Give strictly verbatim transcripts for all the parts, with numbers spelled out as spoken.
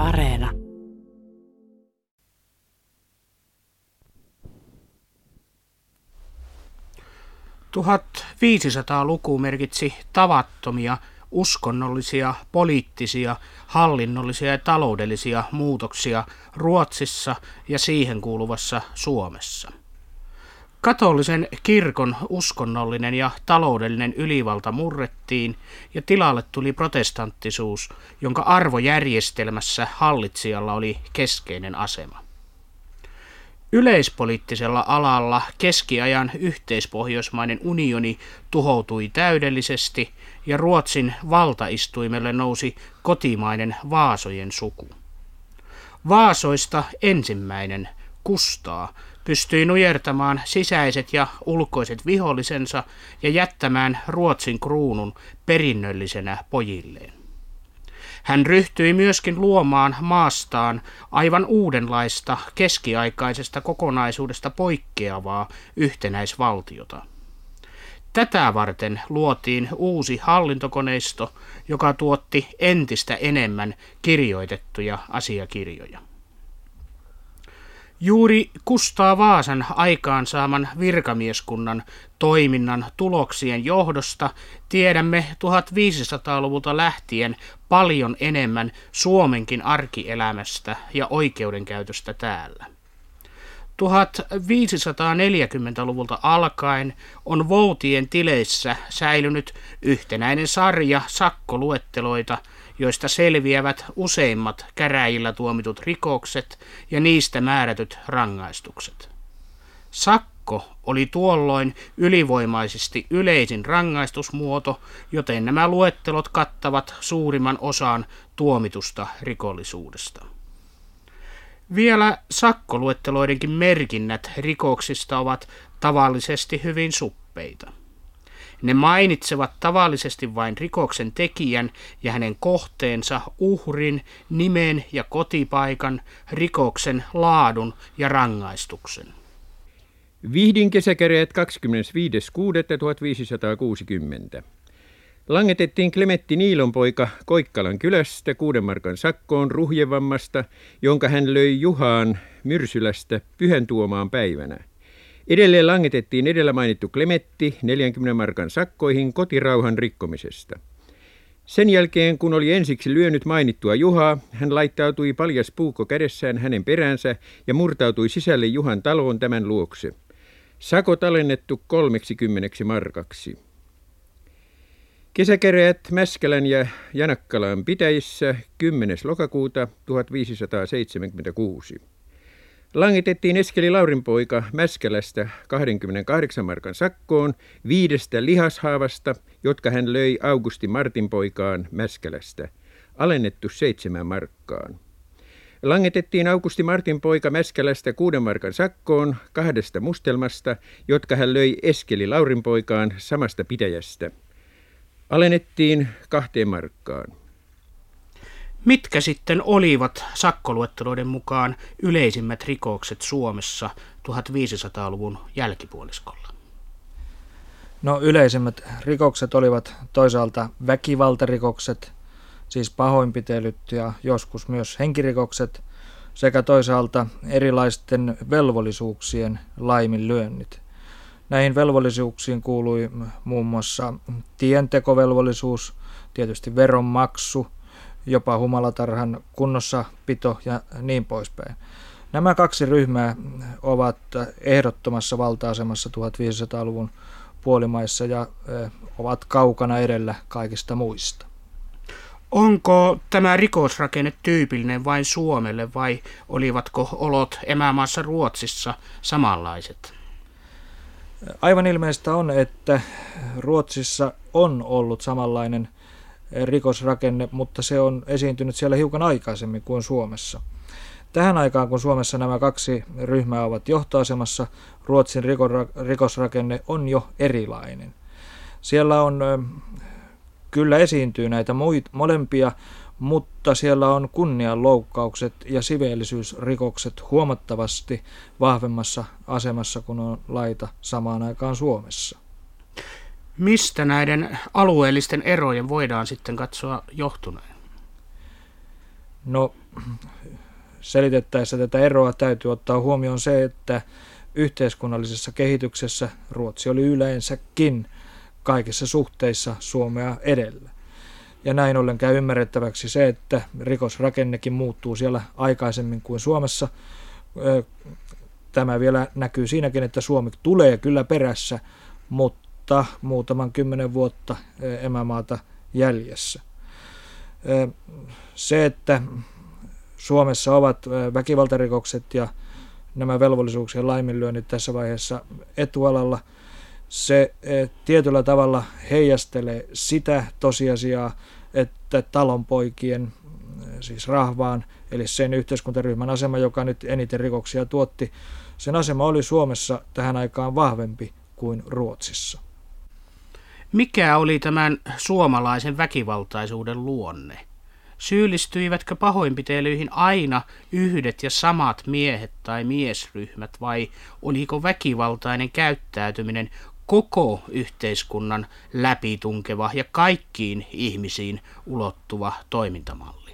Areena. tuhatviisisataaluku merkitsi tavattomia uskonnollisia, poliittisia, hallinnollisia ja taloudellisia muutoksia Ruotsissa ja siihen kuuluvassa Suomessa. Katolisen kirkon uskonnollinen ja taloudellinen ylivalta murrettiin ja tilalle tuli protestanttisuus, jonka arvojärjestelmässä hallitsijalla oli keskeinen asema. Yleispoliittisella alalla keskiajan yhteispohjoismainen unioni tuhoutui täydellisesti ja Ruotsin valtaistuimelle nousi kotimainen Vaasojen suku. Vaasoista ensimmäinen, Kustaa, pystyi nujertamaan sisäiset ja ulkoiset vihollisensa ja jättämään Ruotsin kruunun perinnöllisenä pojilleen. Hän ryhtyi myöskin luomaan maastaan aivan uudenlaista keskiaikaisesta kokonaisuudesta poikkeavaa yhtenäisvaltiota. Tätä varten luotiin uusi hallintokoneisto, joka tuotti entistä enemmän kirjoitettuja asiakirjoja. Juuri Kustaa Vaasan aikaansaaman virkamieskunnan toiminnan tuloksien johdosta tiedämme tuhatviisisataaluvulta lähtien paljon enemmän Suomenkin arkielämästä ja oikeudenkäytöstä täällä. tuhatviisisataaneljäkymmentäluvulta alkaen on voutien tileissä säilynyt yhtenäinen sarja sakkoluetteloita, joista selviävät useimmat käräjillä tuomitut rikokset ja niistä määrätyt rangaistukset. Sakko oli tuolloin ylivoimaisesti yleisin rangaistusmuoto, joten nämä luettelot kattavat suurimman osan tuomitusta rikollisuudesta. Vielä sakkoluetteloidenkin merkinnät rikoksista ovat tavallisesti hyvin suppeita. Ne mainitsevat tavallisesti vain rikoksen tekijän ja hänen kohteensa, uhrin, nimen ja kotipaikan, rikoksen laadun ja rangaistuksen. Vihdin kesäkäräjät kahdeskymmenesviides kuudetta tuhatviisisataakuusikymmentä. Langetettiin Klemetti Niilonpoika Koikkalan kylästä kuuden markan sakkoon ruhjevammasta, jonka hän löi Juhaan Myrsylästä Pyhän Tuomaan päivänä. Edelleen langetettiin edellä mainittu Klemetti neljänkymmenen markan sakkoihin kotirauhan rikkomisesta. Sen jälkeen, kun oli ensiksi lyönyt mainittua Juhaa, hän laittautui paljas puukko kädessään hänen peräänsä ja murtautui sisälle Juhan taloon tämän luokse. Sakot alennettu kolmeksikymmeneksi markaksi. Kesäkäräjät Mäskälän ja Janakkalan pitäjissä kymmenes lokakuuta tuhatviisisataaseitsemänkymmentäkuusi. Langetettiin Eskeli Laurinpoika Mäskälästä kaksikymmentäkahdeksan markan sakkoon viidestä lihashaavasta, jotka hän löi Augusti Martinpoikaan Mäskälästä, alennettu seitsemän markkaan. Langetettiin Augusti Martinpoika Mäskälästä kuuden markan sakkoon kahdesta mustelmasta, jotka hän löi Eskeli Laurinpoikaan samasta pitäjästä. Alennettiin kahteen markkaan. Mitkä sitten olivat sakkoluetteloiden mukaan yleisimmät rikokset Suomessa tuhatviisisataaluvun jälkipuoliskolla? No yleisimmät rikokset olivat toisaalta väkivaltarikokset, siis pahoinpitelyt ja joskus myös henkirikokset, sekä toisaalta erilaisten velvollisuuksien laiminlyönnit. Näihin velvollisuuksiin kuului muun muassa tientekovelvollisuus, tietysti veronmaksu, jopa humalatarhan kunnossapito ja niin poispäin. Nämä kaksi ryhmää ovat ehdottomassa valta-asemassa tuhatviisisataaluvun puolimaissa ja ovat kaukana edellä kaikista muista. Onko tämä rikosrakenne tyypillinen vain Suomelle vai olivatko olot emämaassa Ruotsissa samanlaiset? Aivan ilmeistä on, että Ruotsissa on ollut samanlainen rikosrakenne, mutta se on esiintynyt siellä hiukan aikaisemmin kuin Suomessa. Tähän aikaan, kun Suomessa nämä kaksi ryhmää ovat johtoasemassa, Ruotsin rikosrakenne on jo erilainen. Siellä on, kyllä esiintyy näitä molempia, mutta siellä on kunnianloukkaukset ja siveellisyysrikokset huomattavasti vahvemmassa asemassa kuin on laita samaan aikaan Suomessa. Mistä näiden alueellisten erojen voidaan sitten katsoa johtuneen? No, selitettäessä tätä eroa täytyy ottaa huomioon se, että yhteiskunnallisessa kehityksessä Ruotsi oli yleensäkin kaikissa suhteissa Suomea edellä. Ja näin ollen käy ymmärrettäväksi se, että rikosrakennekin muuttuu siellä aikaisemmin kuin Suomessa. Tämä vielä näkyy siinäkin, että Suomi tulee kyllä perässä, mutta muutaman kymmenen vuotta emämaata jäljessä. Se, että Suomessa ovat väkivaltarikokset ja nämä velvollisuuksien laiminlyönnit tässä vaiheessa etualalla, se tietyllä tavalla heijastelee sitä tosiasiaa, että talonpoikien, siis rahvaan, eli sen yhteiskuntaryhmän asema, joka nyt eniten rikoksia tuotti, sen asema oli Suomessa tähän aikaan vahvempi kuin Ruotsissa. Mikä oli tämän suomalaisen väkivaltaisuuden luonne? Syyllistyivätkö pahoinpitelyihin aina yhdet ja samat miehet tai miesryhmät, vai oliko väkivaltainen käyttäytyminen koko yhteiskunnan läpitunkeva ja kaikkiin ihmisiin ulottuva toimintamalli?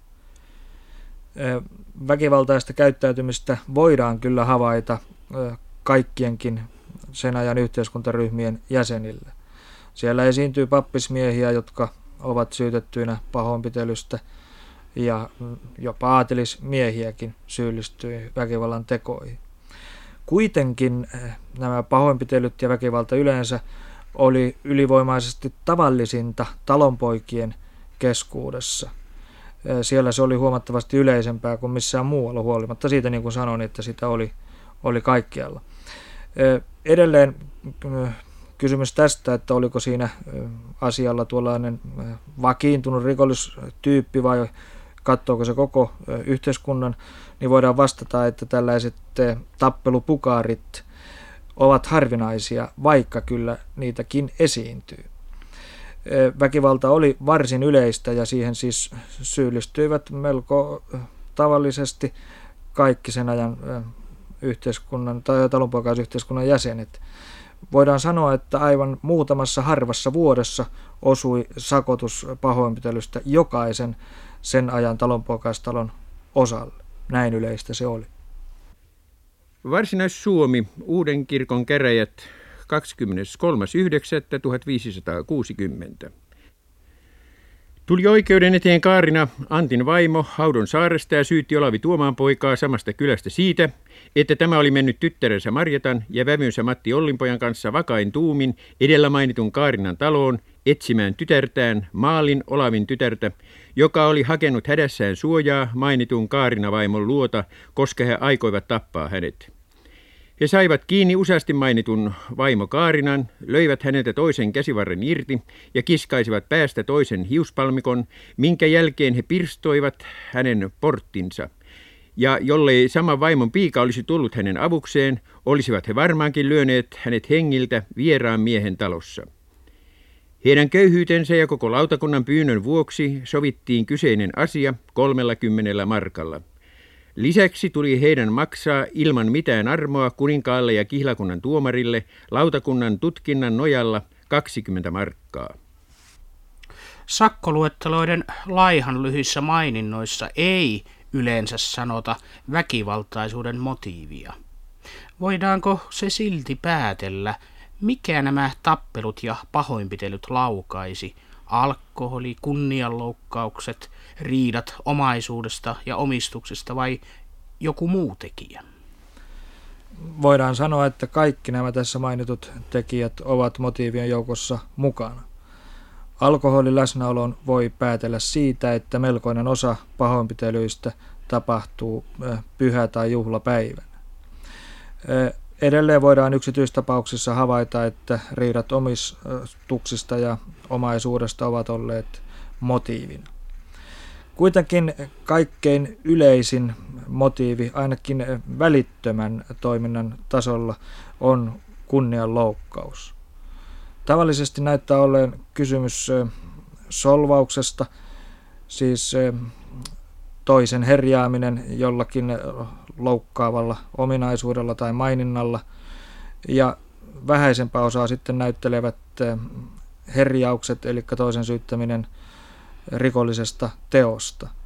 Väkivaltaista käyttäytymistä voidaan kyllä havaita kaikkienkin sen ajan yhteiskuntaryhmien jäsenille. Siellä esiintyy pappismiehiä, jotka ovat syytettyinä pahoinpitelystä, ja jopa aatelismiehiäkin syyllistyi väkivallan tekoihin. Kuitenkin nämä pahoinpitelyt ja väkivalta yleensä oli ylivoimaisesti tavallisinta talonpoikien keskuudessa. Siellä se oli huomattavasti yleisempää kuin missään muualla, huolimatta siitä, niin kuin sanoin, että sitä oli, oli kaikkialla. Edelleen kysymys tästä, että oliko siinä asialla tuollainen vakiintunut rikollistyyppi vai katsoako se koko yhteiskunnan, niin voidaan vastata, että tällaiset tappelupukaarit ovat harvinaisia, vaikka kyllä niitäkin esiintyy. Väkivalta oli varsin yleistä ja siihen siis syyllistyivät melko tavallisesti kaikki sen ajan yhteiskunnan tai talonpoikaisyhteiskunnan jäsenet. Voidaan sanoa, että aivan muutamassa harvassa vuodessa osui sakotus pahoinpitelystä jokaisen sen ajan talonpoikaistalon osalle. Näin yleistä se oli. Varsinais-Suomi, Uuden kirkon käräjät, kahdeskymmeneskolmas yhdeksättä tuhatviisisataakuusikymmentä. Tuli oikeuden eteen Kaarina Antin vaimo Haudon saaresta ja syytti Olavi Tuomaanpoikaa samasta kylästä siitä, että tämä oli mennyt tyttärensä Marjatan ja vävynsä Matti Ollinpojan kanssa vakain tuumin edellä mainitun Kaarinan taloon etsimään tytärtään, Maalin Olavin tytärtä, joka oli hakenut hädässään suojaa mainitun Kaarina-vaimon luota, koska he aikoivat tappaa hänet. He saivat kiinni useasti mainitun vaimo Kaarinan, löivät häneltä toisen käsivarren irti ja kiskaisivat päästä toisen hiuspalmikon, minkä jälkeen he pirstoivat hänen porttinsa. Ja jollei sama vaimon piika olisi tullut hänen avukseen, olisivat he varmaankin lyöneet hänet hengiltä vieraan miehen talossa. Heidän köyhyytensä ja koko lautakunnan pyynnön vuoksi sovittiin kyseinen asia kolmellakymmenellä markalla. Lisäksi tuli heidän maksaa ilman mitään armoa kuninkaalle ja kihlakunnan tuomarille lautakunnan tutkinnan nojalla kaksikymmentä markkaa. Sakkoluetteloiden laihan lyhyissä maininnoissa ei yleensä sanota väkivaltaisuuden motiivia. Voidaanko se silti päätellä, mikä nämä tappelut ja pahoinpitelyt laukaisi? Alkoholi, kunnianloukkaukset, riidat omaisuudesta ja omistuksesta vai joku muu tekijä? Voidaan sanoa, että kaikki nämä tässä mainitut tekijät ovat motiivien joukossa mukana. Alkoholin läsnäolon voi päätellä siitä, että melkoinen osa pahoinpitelyistä tapahtuu pyhä- tai juhlapäivänä. Edelleen voidaan yksityistapauksissa havaita, että riidat omistuksista ja omaisuudesta ovat olleet motiivina. Kuitenkin kaikkein yleisin motiivi, ainakin välittömän toiminnan tasolla, on kunnianloukkaus. Tavallisesti näyttää olleen kysymys solvauksesta, siis toisen herjaaminen jollakin loukkaavalla ominaisuudella tai maininnalla, ja vähäisempää osaa sitten näyttelevät herjaukset, eli toisen syyttäminen rikollisesta teosta.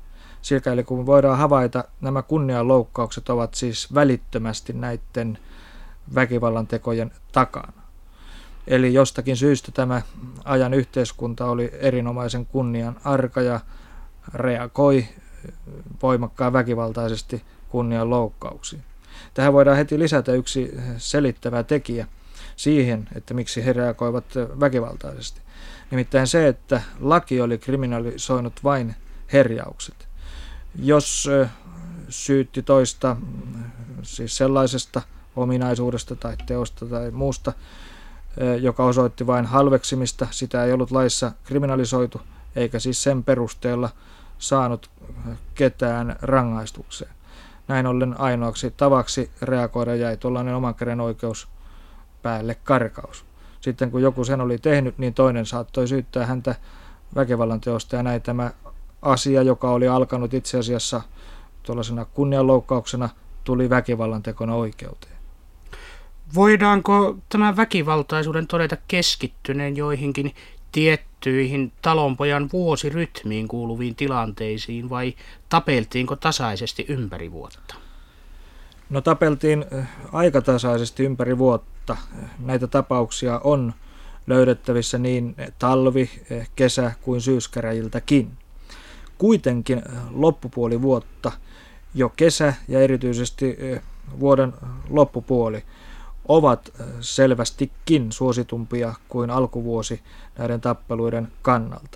Sikäli kun voidaan havaita, nämä kunnianloukkaukset ovat siis välittömästi näiden väkivallan tekojen takana. Eli jostakin syystä tämä ajan yhteiskunta oli erinomaisen kunnian arka ja reagoi voimakkaan väkivaltaisesti kunnianloukkauksiin. Tähän voidaan heti lisätä yksi selittävä tekijä siihen, että miksi he reagoivat väkivaltaisesti. Nimittäin se, että laki oli kriminalisoinut vain herjaukset. Jos syytti toista siis sellaisesta ominaisuudesta tai teosta tai muusta, joka osoitti vain halveksimista, sitä ei ollut laissa kriminalisoitu, eikä siis sen perusteella saanut ketään rangaistukseen. Näin ollen ainoaksi tavaksi reagoida jäi tuollainen oman käden oikeus päälle karkaus. Sitten kun joku sen oli tehnyt, niin toinen saattoi syyttää häntä väkivallan teosta, ja näin tämä asia, joka oli alkanut itse asiassa tuollaisena kunnianloukkauksena, tuli väkivallan tekona oikeuteen. Voidaanko tämän väkivaltaisuuden todeta keskittyneen joihinkin tiettyihin talonpojan vuosirytmiin kuuluviin tilanteisiin, vai tapeltiinko tasaisesti ympäri vuotta? No tapeltiin aika tasaisesti ympäri vuotta. Näitä tapauksia on löydettävissä niin talvi-, kesä- kuin syyskäräjiltäkin. Kuitenkin loppupuoli vuotta, jo kesä ja erityisesti vuoden loppupuoli, ovat selvästikin suositumpia kuin alkuvuosi näiden tappeluiden kannalta.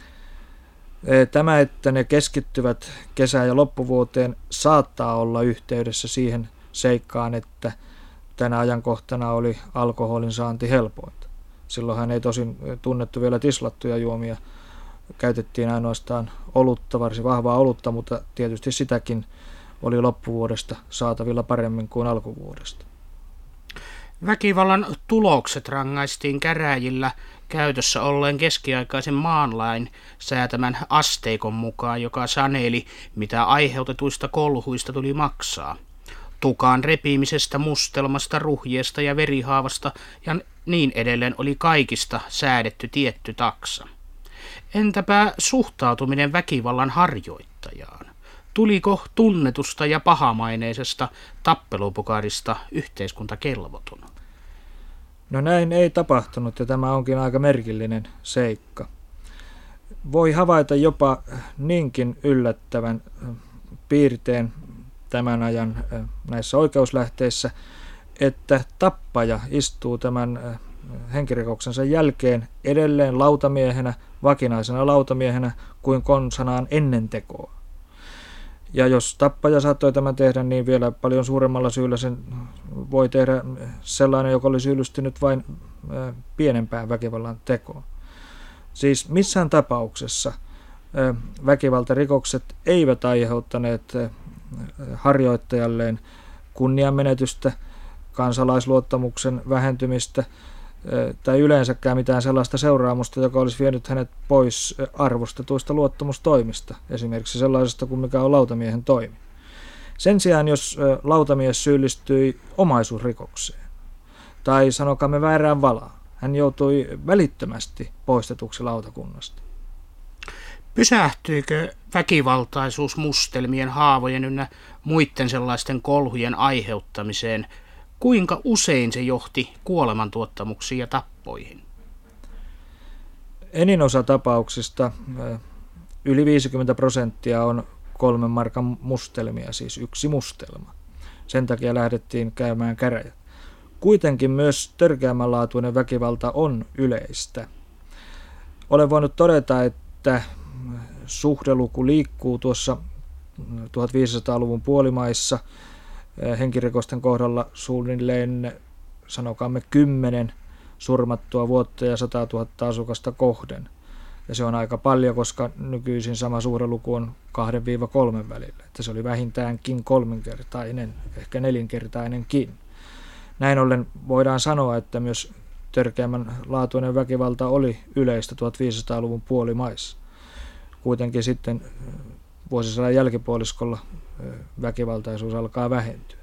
Tämä, että ne keskittyvät kesä- ja loppuvuoteen, saattaa olla yhteydessä siihen seikkaan, että tänä ajankohtana oli alkoholin saanti helpointa. Silloinhan ei tosin tunnettu vielä tislattuja juomia, käytettiin ainoastaan olutta, varsin vahvaa olutta, mutta tietysti sitäkin oli loppuvuodesta saatavilla paremmin kuin alkuvuodesta. Väkivallan tulokset rangaistiin käräjillä käytössä olleen keskiaikaisen maanlain säätämän asteikon mukaan, joka saneli, mitä aiheutetuista kolhuista tuli maksaa. Tukan repimisestä, mustelmasta, ruhjeesta ja verihaavasta ja niin edelleen oli kaikista säädetty tietty taksa. Entäpä suhtautuminen väkivallan harjoittajaan? Tuliko tunnetusta ja pahamaineisesta tappelupukarista yhteiskuntakelvoton? No näin ei tapahtunut, ja tämä onkin aika merkillinen seikka. Voi havaita jopa niinkin yllättävän piirteen tämän ajan näissä oikeuslähteissä, että tappaja istuu tämän henkirikoksensa jälkeen edelleen lautamiehenä, vakinaisena lautamiehenä kuin konsanaan ennen tekoa. Ja jos tappaja saattoi tämän tehdä, niin vielä paljon suuremmalla syyllä sen voi tehdä sellainen, joka oli syyllistynyt vain pienempään väkivallan tekoon. Siis missään tapauksessa väkivaltarikokset eivät aiheuttaneet harjoittajalleen kunnianmenetystä, kansalaisluottamuksen vähentymistä tai yleensäkään mitään sellaista seuraamusta, joka olisi vienyt hänet pois arvostetuista luottamustoimista, esimerkiksi sellaisesta kuin mikä on lautamiehen toimi. Sen sijaan, jos lautamies syyllistyi omaisuusrikokseen tai sanokaamme väärään valaan, hän joutui välittömästi poistetuksi lautakunnasta. Pysähtyykö väkivaltaisuus mustelmien, haavojen ynnä muiden sellaisten kolhujen aiheuttamiseen? Kuinka usein se johti kuolemantuottamuksiin ja tappoihin? Enin osa tapauksista, yli viisikymmentä prosenttia, on kolmen markan mustelmia, siis yksi mustelma. Sen takia lähdettiin käymään käräjät. Kuitenkin myös törkeämmänlaatuinen väkivalta on yleistä. Olen voinut todeta, että suhdeluku liikkuu tuossa tuhatviisisataaluvun puolimaissa henkirikosten kohdalla suunnilleen, sanokaamme, kymmenen surmattua vuotta ja sata tuhatta asukasta kohden. Ja se on aika paljon, koska nykyisin sama suhdeluku on kahdesta kolmeen välillä. Että se oli vähintäänkin kolminkertainen, ehkä nelinkertainenkin. Näin ollen voidaan sanoa, että myös törkeämmän laatuinen väkivalta oli yleistä tuhatviisisataaluvun puolimaissa. Kuitenkin sitten vuosisadan jälkipuoliskolla väkivaltaisuus alkaa vähentyä.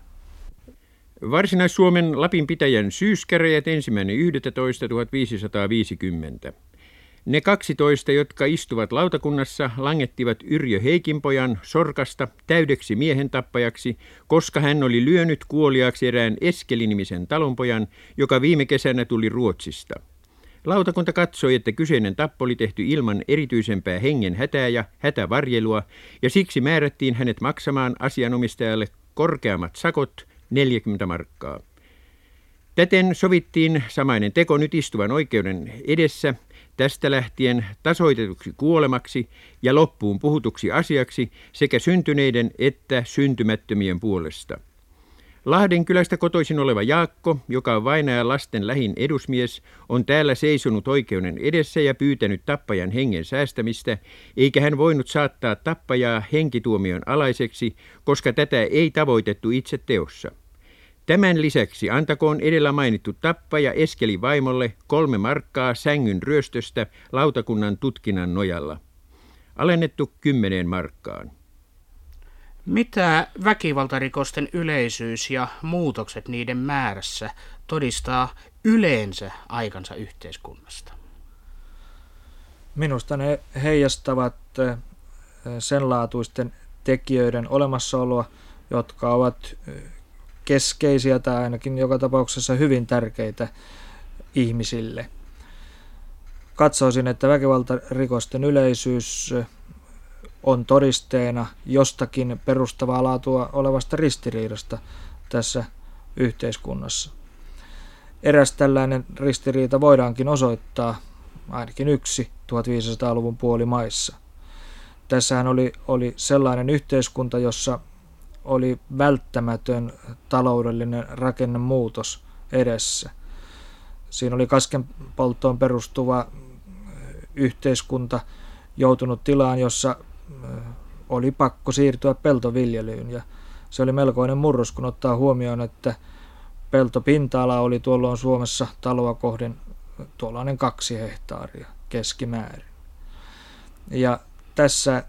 Varsinais-Suomen Lapin pitäjän syyskäräjät ensimmäinen yhdestoista tuhatviisisataaviisikymmentä. Ne kaksitoista, jotka istuvat lautakunnassa, langettivat Yrjö Heikinpojan Sorkasta täydeksi miehen tappajaksi, koska hän oli lyönyt kuoliaaksi erään Eskeli-nimisen talonpojan, joka viime kesänä tuli Ruotsista. Lautakunta katsoi, että kyseinen tappo oli tehty ilman erityisempää hengen hätää ja hätävarjelua, ja siksi määrättiin hänet maksamaan asianomistajalle korkeammat sakot, neljäkymmentä markkaa. Täten sovittiin samainen teko nyt istuvan oikeuden edessä, tästä lähtien tasoitetuksi kuolemaksi ja loppuun puhutuksi asiaksi sekä syntyneiden että syntymättömien puolesta. Lahden kylästä kotoisin oleva Jaakko, joka on vainajan lasten lähin edusmies, on täällä seisonut oikeuden edessä ja pyytänyt tappajan hengen säästämistä, eikä hän voinut saattaa tappajaa henkituomion alaiseksi, koska tätä ei tavoitettu itse teossa. Tämän lisäksi antakoon edellä mainittu tappaja Eskeli vaimolle kolme markkaa sängyn ryöstöstä lautakunnan tutkinnan nojalla. Alennettu kymmeneen markkaan. Mitä väkivaltarikosten yleisyys ja muutokset niiden määrässä todistaa yleensä aikansa yhteiskunnasta? Minusta ne heijastavat sen laatuisten tekijöiden olemassaoloa, jotka ovat keskeisiä tai ainakin joka tapauksessa hyvin tärkeitä ihmisille. Katsoisin, että väkivaltarikosten yleisyys on todisteena jostakin perustavaa laatua olevasta ristiriidasta tässä yhteiskunnassa. Eräs tällainen ristiriita voidaankin osoittaa, ainakin yksi, tuhatviisisataaluvun puolimaissa. Tässähän oli, oli sellainen yhteiskunta, jossa oli välttämätön taloudellinen rakennemuutos edessä. Siinä oli kaskenpolttoon perustuva yhteiskunta joutunut tilaan, jossa oli pakko siirtyä peltoviljelyyn. Ja se oli melkoinen murros, kun ottaa huomioon, että peltopinta-ala oli tuolloin Suomessa taloa kohden tuollainen kaksi hehtaaria keskimäärin. Ja tässä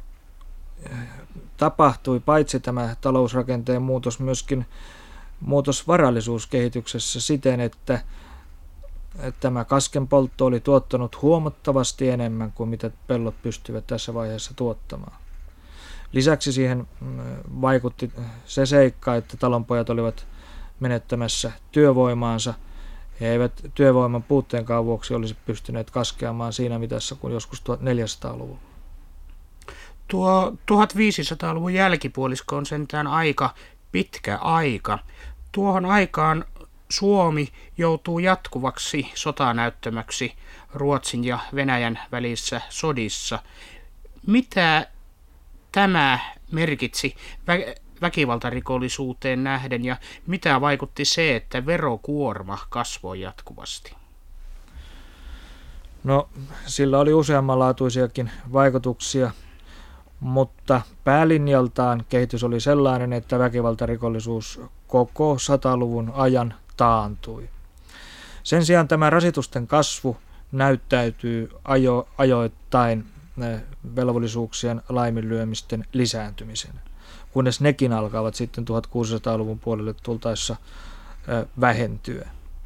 tapahtui paitsi tämä talousrakenteen muutos, myöskin muutos varallisuuskehityksessä siten, että tämä kaskenpoltto oli tuottanut huomattavasti enemmän kuin mitä pellot pystyvät tässä vaiheessa tuottamaan. Lisäksi siihen vaikutti se seikka, että talonpojat olivat menettämässä työvoimaansa. He eivät työvoiman puutteenkaan vuoksi olisi pystyneet kaskeamaan siinä mitassa kuin joskus neljäsataaluvulla. Tuo tuhatviisisataaluvun jälkipuolisko on sentään aika pitkä aika. Tuohon aikaan Suomi joutuu jatkuvaksi sotanäyttämöksi Ruotsin ja Venäjän välissä sodissa. Mitä tämä merkitsi vä- väkivaltarikollisuuteen nähden ja mitä vaikutti se, että verokuorma kasvoi jatkuvasti? No, sillä oli useammanlaatuisiakin vaikutuksia, mutta päälinjaltaan kehitys oli sellainen, että väkivaltarikollisuus koko sataluvun ajan taantui. Sen sijaan tämä rasitusten kasvu näyttäytyy ajo, ajoittain velvollisuuksien laiminlyömisten lisääntymisen, kunnes nekin alkavat sitten tuhatkuusisataaluvun puolelle tultaessa vähentyä.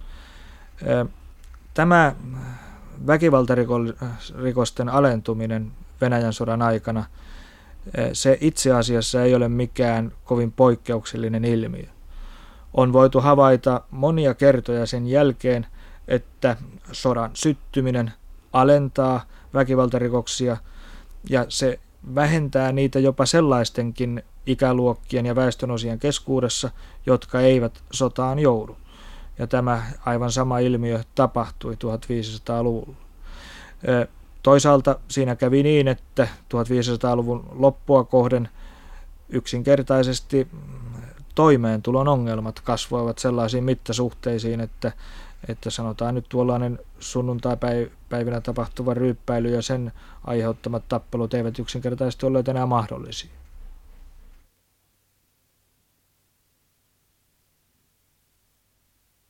Tämä väkivaltarikosten alentuminen Venäjän sodan aikana, se itse asiassa ei ole mikään kovin poikkeuksellinen ilmiö. On voitu havaita monia kertoja sen jälkeen, että sodan syttyminen alentaa väkivaltarikoksia ja se vähentää niitä jopa sellaistenkin ikäluokkien ja väestönosien keskuudessa, jotka eivät sotaan joudu. Ja tämä aivan sama ilmiö tapahtui tuhatviisisataaluvulla. Toisaalta siinä kävi niin, että tuhatviisisataaluvun loppua kohden yksinkertaisesti toimeentulon ongelmat kasvoivat sellaisiin mittasuhteisiin, että, että sanotaan nyt tuollainen sunnuntaipäivinä tapahtuva ryyppäily ja sen aiheuttamat tappelut eivät yksinkertaisesti olleet enää mahdollisia.